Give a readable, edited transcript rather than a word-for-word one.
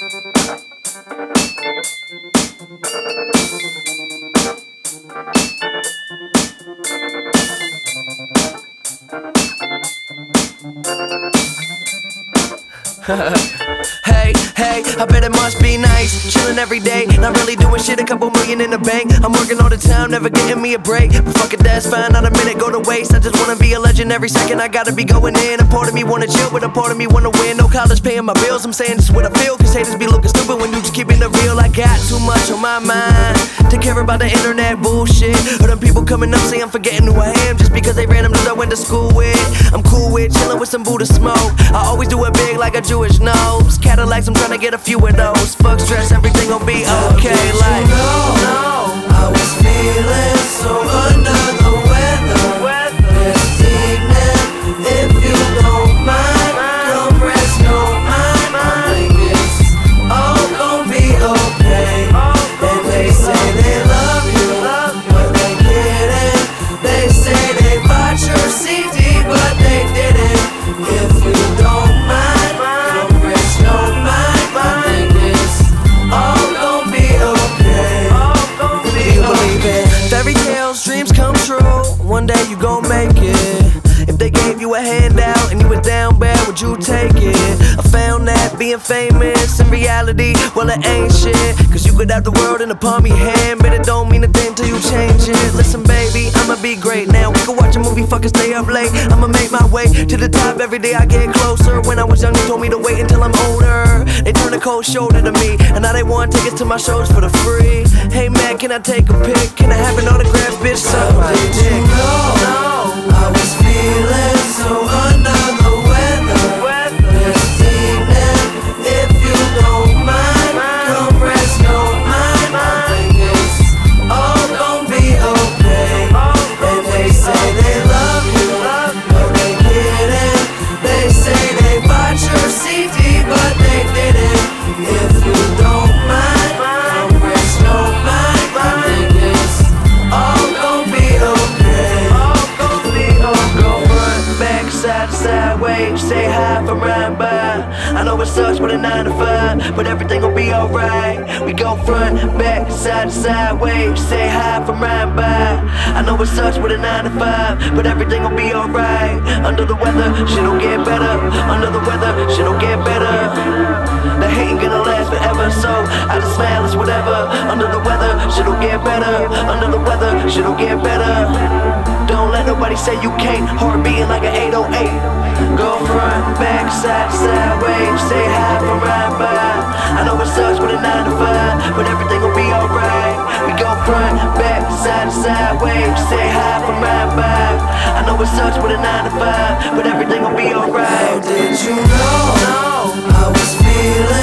Hey, I bet it must be nice. Chillin' every day, not really doing shit, a couple million in the bank. I'm working all the time, never getting me a break. But fuck it, that's fine, not a minute go to waste. I just wanna be a legend every second, I gotta be going in. A part of me wanna chill, but a part of me wanna win. No college paying my bills, I'm saying this is what I feel. Cause haters be looking stupid when you just keeping it real. I got too much on my mind to care about the internet bullshit. Or them people coming up saying I'm forgetting who I am just because they random dudes I went to school with. I'm cool with chillin' with some Buddha smoke. I always do it big like a Jewish nose. Cadillacs, I'm tryna get a few of those. Fuck stress, everything gon' be okay. Like, no, I was feeling so under the weather this evening. If you don't mind, come rest your mind. I think it's all gon' be okay. And they say they love you, but they didn't. They say they bought your CD, but they didn't. If you don't mind, come rest your mind. I think it's all gon' be okay. do you believe in fairy tales, dreams come true? One day you gon' make it. If they gave you a handout and you were down bad, would you take it? I found that being famous in reality, well it ain't shit. Cause you could have the world in the palm of your hand, but it don't mean a thing till you change it. Listen baby, I'ma be great now. We can watch a movie, fucking stay up late. I'ma make my way to the top every day I get closer. When I was young they told me to wait until I'm older. They turned a cold shoulder to me, and now they want tickets to my shows for the free. Hey man, can I take a pic? Can I have an autograph, bitch? Suck my dick. No, I was feeling so under the weather this evening. If you don't mind, come rest your mind. I think it's all gon' be okay. And they say they love you, but they didn't. They say they bought your CD, but they didn't. If you don't mind, come rest your mind. I think it's all gon' be okay. Go front, back, side to side, wave, say hi from right by. I know it sucks with a 9 to 5, but everything will be alright. We go front, back, side to side, wave, say hi from right by. I know it sucks with a 9 to 5, but everything will be alright. Under the weather, shit'll get better. Under the weather, shit'll get better. The hate ain't gonna last forever, so I just smile, it's whatever. Under the weather, shit'll get better. Under the weather, shit'll get better. Don't let nobody say you can't. Heart beating like an 808. Go front, back, side to side, wave, say hi from right by. I know it sucks with a 9 to 5, but everything will be alright. We go front, back, side to side, wave, say hi from right by. I know it sucks with a 9 to 5, but everything will be alright. Did you know I was feeling